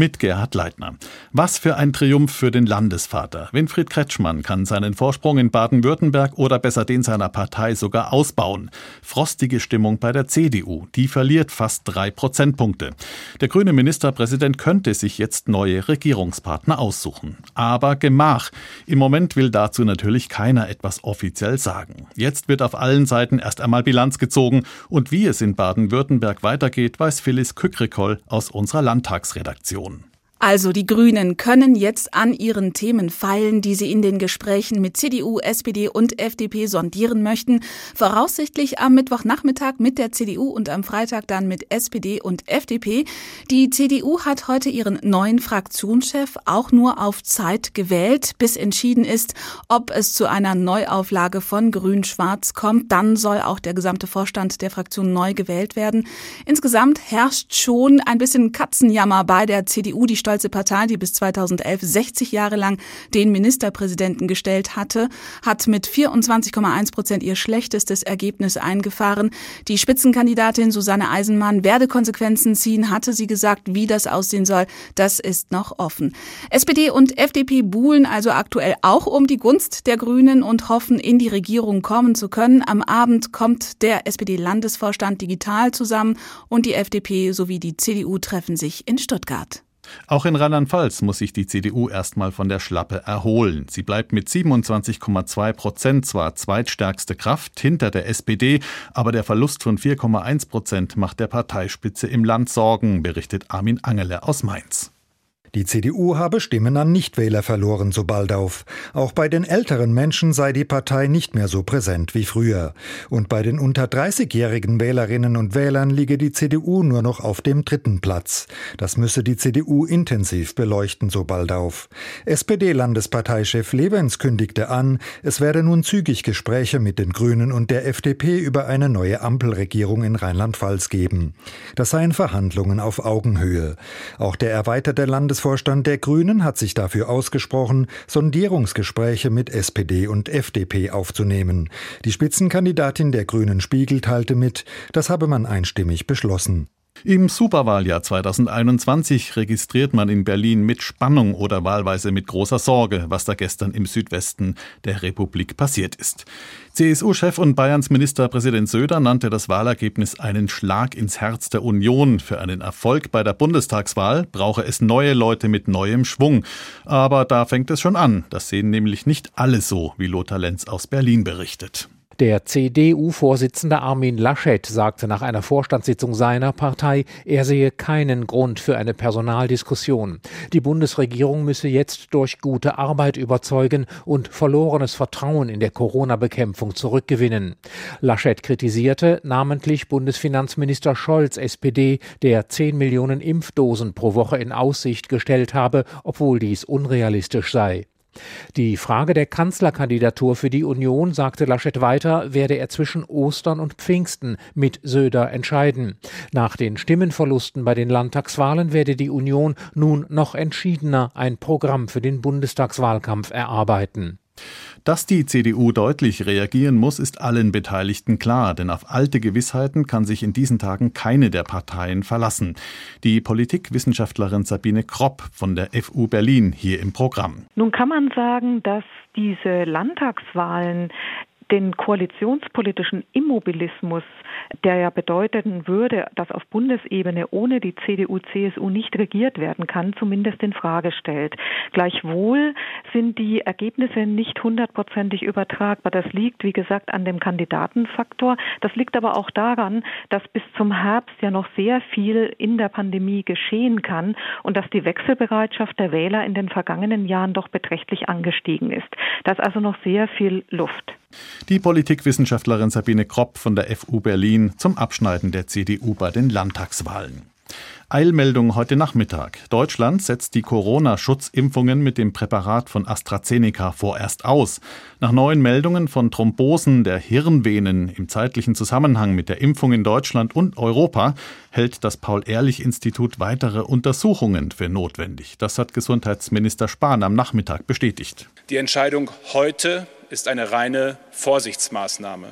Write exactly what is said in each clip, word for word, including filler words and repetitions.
mit Gerhard Leitner. Was für ein Triumph für den Landesvater. Winfried Kretschmann kann seinen Vorsprung in Baden-Württemberg oder besser den seiner Partei sogar ausbauen. Frostige Stimmung bei der C D U. Die verliert fast drei Prozentpunkte. Der grüne Ministerpräsident könnte sich jetzt neue Regierungspartner aussuchen. Aber Gemach. Im Moment will dazu natürlich keiner etwas offiziell sagen. Jetzt wird auf allen Seiten erst einmal Bilanz gezogen. Und wie es in Baden-Württemberg weitergeht, weiß Phyllis Kükrikoll aus unserer Landtagsredaktion. Also die Grünen können jetzt an ihren Themen feilen, die sie in den Gesprächen mit C D U, S P D und F D P sondieren möchten. Voraussichtlich am Mittwochnachmittag mit der C D U und am Freitag dann mit S P D und F D P. Die C D U hat heute ihren neuen Fraktionschef auch nur auf Zeit gewählt, bis entschieden ist, ob es zu einer Neuauflage von Grün-Schwarz kommt. Dann soll auch der gesamte Vorstand der Fraktion neu gewählt werden. Insgesamt herrscht schon ein bisschen Katzenjammer bei der C D U, die stolze Partei, die bis zweitausendelf sechzig Jahre lang den Ministerpräsidenten gestellt hatte, hat mit vierundzwanzig Komma eins Prozent ihr schlechtestes Ergebnis eingefahren. Die Spitzenkandidatin Susanne Eisenmann werde Konsequenzen ziehen, hatte sie gesagt. Wie das aussehen soll, das ist noch offen. S P D und F D P buhlen also aktuell auch um die Gunst der Grünen und hoffen, in die Regierung kommen zu können. Am Abend kommt der S P D-Landesvorstand digital zusammen und die F D P sowie die C D U treffen sich in Stuttgart. Auch in Rheinland-Pfalz muss sich die C D U erstmal von der Schlappe erholen. Sie bleibt mit siebenundzwanzig Komma zwei Prozent zwar zweitstärkste Kraft hinter der S P D, aber der Verlust von vier Komma eins Prozent macht der Parteispitze im Land Sorgen, berichtet Armin Angele aus Mainz. Die C D U habe Stimmen an Nichtwähler verloren, so Baldauf. Auch bei den älteren Menschen sei die Partei nicht mehr so präsent wie früher. Und bei den unter dreißigjährigen Wählerinnen und Wählern liege die C D U nur noch auf dem dritten Platz. Das müsse die C D U intensiv beleuchten, so Baldauf. S P D-Landesparteichef Levens kündigte an, es werde nun zügig Gespräche mit den Grünen und der F D P über eine neue Ampelregierung in Rheinland-Pfalz geben. Das seien Verhandlungen auf Augenhöhe. Auch der erweiterte Landesvorstand der Grünen hat sich dafür ausgesprochen, Sondierungsgespräche mit S P D und F D P aufzunehmen. Die Spitzenkandidatin der Grünen Spiegel teilte mit, das habe man einstimmig beschlossen. Im Superwahljahr zweitausendeinundzwanzig registriert man in Berlin mit Spannung oder wahlweise mit großer Sorge, was da gestern im Südwesten der Republik passiert ist. C S U-Chef und Bayerns Ministerpräsident Söder nannte das Wahlergebnis einen Schlag ins Herz der Union. Für einen Erfolg bei der Bundestagswahl brauche es neue Leute mit neuem Schwung. Aber da fängt es schon an. Das sehen nämlich nicht alle so, wie Lothar Lenz aus Berlin berichtet. Der C D U-Vorsitzende Armin Laschet sagte nach einer Vorstandssitzung seiner Partei, er sehe keinen Grund für eine Personaldiskussion. Die Bundesregierung müsse jetzt durch gute Arbeit überzeugen und verlorenes Vertrauen in der Corona-Bekämpfung zurückgewinnen. Laschet kritisierte namentlich Bundesfinanzminister Scholz, S P D, der zehn Millionen Impfdosen pro Woche in Aussicht gestellt habe, obwohl dies unrealistisch sei. Die Frage der Kanzlerkandidatur für die Union, sagte Laschet weiter, werde er zwischen Ostern und Pfingsten mit Söder entscheiden. Nach den Stimmenverlusten bei den Landtagswahlen werde die Union nun noch entschiedener ein Programm für den Bundestagswahlkampf erarbeiten. Dass die C D U deutlich reagieren muss, ist allen Beteiligten klar, denn auf alte Gewissheiten kann sich in diesen Tagen keine der Parteien verlassen. Die Politikwissenschaftlerin Sabine Kropp von der F U Berlin hier im Programm. Nun kann man sagen, dass diese Landtagswahlen den koalitionspolitischen Immobilismus, der ja bedeuten würde, dass auf Bundesebene ohne die C D U C S U nicht regiert werden kann, zumindest in Frage stellt. Gleichwohl sind die Ergebnisse nicht hundertprozentig übertragbar. Das liegt, wie gesagt, an dem Kandidatenfaktor. Das liegt aber auch daran, dass bis zum Herbst ja noch sehr viel in der Pandemie geschehen kann und dass die Wechselbereitschaft der Wähler in den vergangenen Jahren doch beträchtlich angestiegen ist. Da ist also noch sehr viel Luft. Die Politikwissenschaftlerin Sabine Kropp von der F U Berlin zum Abschneiden der C D U bei den Landtagswahlen. Eilmeldung heute Nachmittag. Deutschland setzt die Corona-Schutzimpfungen mit dem Präparat von AstraZeneca vorerst aus. Nach neuen Meldungen von Thrombosen der Hirnvenen im zeitlichen Zusammenhang mit der Impfung in Deutschland und Europa hält das Paul-Ehrlich-Institut weitere Untersuchungen für notwendig. Das hat Gesundheitsminister Spahn am Nachmittag bestätigt. Die Entscheidung heute ist eine reine Vorsichtsmaßnahme.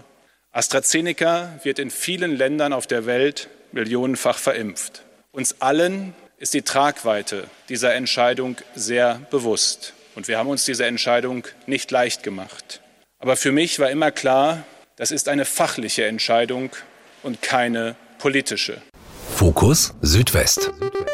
AstraZeneca wird in vielen Ländern auf der Welt millionenfach verimpft. Uns allen ist die Tragweite dieser Entscheidung sehr bewusst. Und wir haben uns diese Entscheidung nicht leicht gemacht. Aber für mich war immer klar, das ist eine fachliche Entscheidung und keine politische. Fokus Südwest.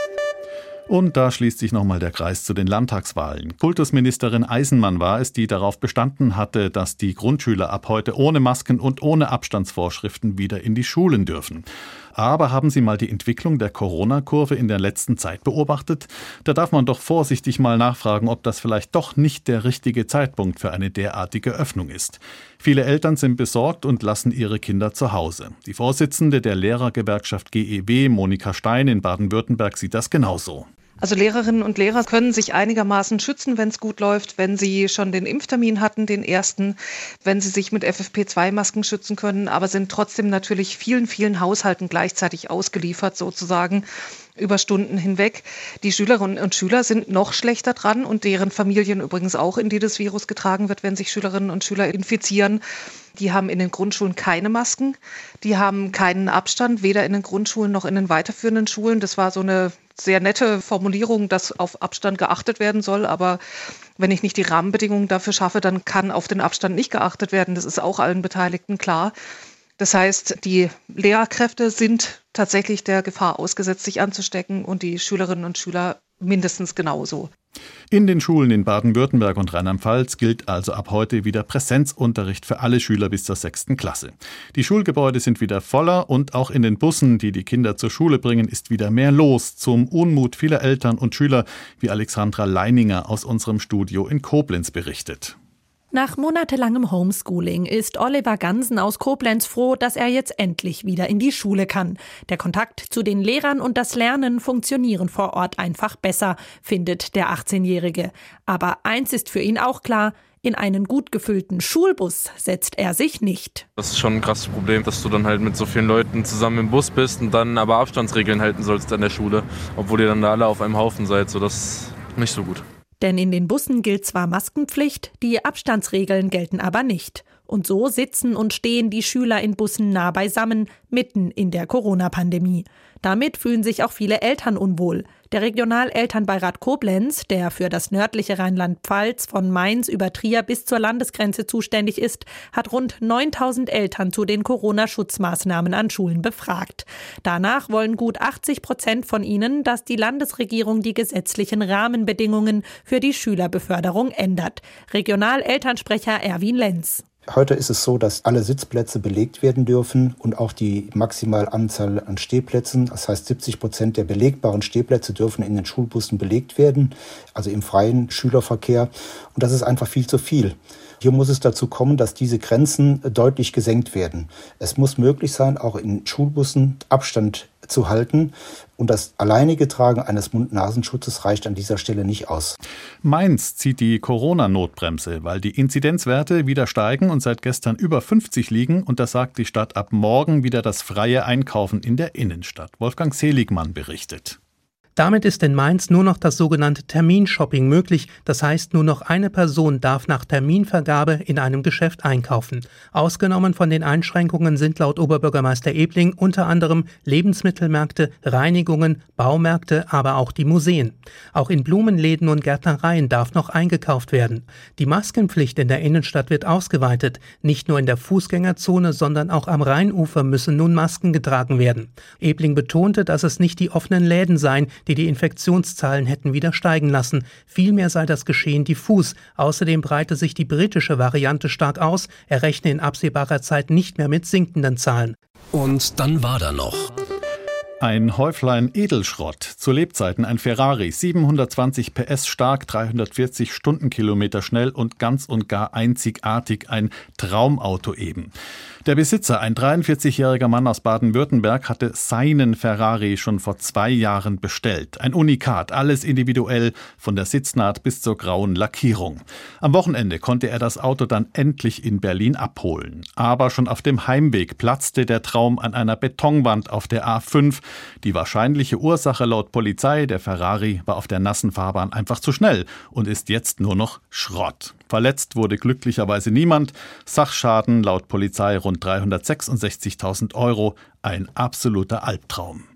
Und da schließt sich nochmal der Kreis zu den Landtagswahlen. Kultusministerin Eisenmann war es, die darauf bestanden hatte, dass die Grundschüler ab heute ohne Masken und ohne Abstandsvorschriften wieder in die Schulen dürfen. Aber haben Sie mal die Entwicklung der Corona-Kurve in der letzten Zeit beobachtet? Da darf man doch vorsichtig mal nachfragen, ob das vielleicht doch nicht der richtige Zeitpunkt für eine derartige Öffnung ist. Viele Eltern sind besorgt und lassen ihre Kinder zu Hause. Die Vorsitzende der Lehrergewerkschaft G E W, Monika Stein in Baden-Württemberg, sieht das genauso. Also Lehrerinnen und Lehrer können sich einigermaßen schützen, wenn es gut läuft, wenn sie schon den Impftermin hatten, den ersten, wenn sie sich mit F F P zwei Masken schützen können, aber sind trotzdem natürlich vielen, vielen Haushalten gleichzeitig ausgeliefert sozusagen über Stunden hinweg. Die Schülerinnen und Schüler sind noch schlechter dran und deren Familien übrigens auch, in die das Virus getragen wird, wenn sich Schülerinnen und Schüler infizieren. Die haben in den Grundschulen keine Masken, die haben keinen Abstand, weder in den Grundschulen noch in den weiterführenden Schulen. Das war so eine sehr nette Formulierung, dass auf Abstand geachtet werden soll, aber wenn ich nicht die Rahmenbedingungen dafür schaffe, dann kann auf den Abstand nicht geachtet werden. Das ist auch allen Beteiligten klar. Das heißt, die Lehrkräfte sind tatsächlich der Gefahr ausgesetzt, sich anzustecken und die Schülerinnen und Schüler mindestens genauso. In den Schulen in Baden-Württemberg und Rheinland-Pfalz gilt also ab heute wieder Präsenzunterricht für alle Schüler bis zur sechsten Klasse. Die Schulgebäude sind wieder voller und auch in den Bussen, die die Kinder zur Schule bringen, ist wieder mehr los. Zum Unmut vieler Eltern und Schüler, wie Alexandra Leininger aus unserem Studio in Koblenz berichtet. Nach monatelangem Homeschooling ist Oliver Gansen aus Koblenz froh, dass er jetzt endlich wieder in die Schule kann. Der Kontakt zu den Lehrern und das Lernen funktionieren vor Ort einfach besser, findet der achtzehnjährige. Aber eins ist für ihn auch klar: in einen gut gefüllten Schulbus setzt er sich nicht. Das ist schon ein krasses Problem, dass du dann halt mit so vielen Leuten zusammen im Bus bist und dann aber Abstandsregeln halten sollst an der Schule, obwohl ihr dann da alle auf einem Haufen seid. So, das ist nicht so gut. Denn in den Bussen gilt zwar Maskenpflicht, die Abstandsregeln gelten aber nicht. Und so sitzen und stehen die Schüler in Bussen nah beisammen, mitten in der Corona-Pandemie. Damit fühlen sich auch viele Eltern unwohl. Der Regionalelternbeirat Koblenz, der für das nördliche Rheinland-Pfalz von Mainz über Trier bis zur Landesgrenze zuständig ist, hat rund neuntausend Eltern zu den Corona-Schutzmaßnahmen an Schulen befragt. Danach wollen gut achtzig Prozent von ihnen, dass die Landesregierung die gesetzlichen Rahmenbedingungen für die Schülerbeförderung ändert. Regionalelternsprecher Erwin Lenz. Heute ist es so, dass alle Sitzplätze belegt werden dürfen und auch die maximale Anzahl an Stehplätzen. Das heißt, siebzig Prozent der belegbaren Stehplätze dürfen in den Schulbussen belegt werden, also im freien Schülerverkehr. Und das ist einfach viel zu viel. Hier muss es dazu kommen, dass diese Grenzen deutlich gesenkt werden. Es muss möglich sein, auch in Schulbussen Abstand zu halten. Und das alleinige Tragen eines Mund-Nasenschutzes reicht an dieser Stelle nicht aus. Mainz zieht die Corona-Notbremse, weil die Inzidenzwerte wieder steigen und seit gestern über fünfzig liegen. Und das sagt die Stadt ab morgen wieder das freie Einkaufen in der Innenstadt. Wolfgang Seligmann berichtet. Damit ist in Mainz nur noch das sogenannte Terminshopping möglich. Das heißt, nur noch eine Person darf nach Terminvergabe in einem Geschäft einkaufen. Ausgenommen von den Einschränkungen sind laut Oberbürgermeister Ebling unter anderem Lebensmittelmärkte, Reinigungen, Baumärkte, aber auch die Museen. Auch in Blumenläden und Gärtnereien darf noch eingekauft werden. Die Maskenpflicht in der Innenstadt wird ausgeweitet. Nicht nur in der Fußgängerzone, sondern auch am Rheinufer müssen nun Masken getragen werden. Ebling betonte, dass es nicht die offenen Läden seien, die die Infektionszahlen hätten wieder steigen lassen. Vielmehr sei das Geschehen diffus. Außerdem breite sich die britische Variante stark aus. Er rechne in absehbarer Zeit nicht mehr mit sinkenden Zahlen. Und dann war da noch ein Häuflein Edelschrott. Zu Lebzeiten ein Ferrari, siebenhundertzwanzig P S stark, dreihundertvierzig Stundenkilometer schnell und ganz und gar einzigartig, ein Traumauto eben. Der Besitzer, ein dreiundvierzigjähriger Mann aus Baden-Württemberg, hatte seinen Ferrari schon vor zwei Jahren bestellt. Ein Unikat, alles individuell, von der Sitznaht bis zur grauen Lackierung. Am Wochenende konnte er das Auto dann endlich in Berlin abholen. Aber schon auf dem Heimweg platzte der Traum an einer Betonwand auf der A fünf. Die wahrscheinliche Ursache laut Polizei, der Ferrari war auf der nassen Fahrbahn einfach zu schnell und ist jetzt nur noch Schrott. Verletzt wurde glücklicherweise niemand. Sachschaden laut Polizei rund dreihundertsechsundsechzigtausend Euro. Ein absoluter Albtraum.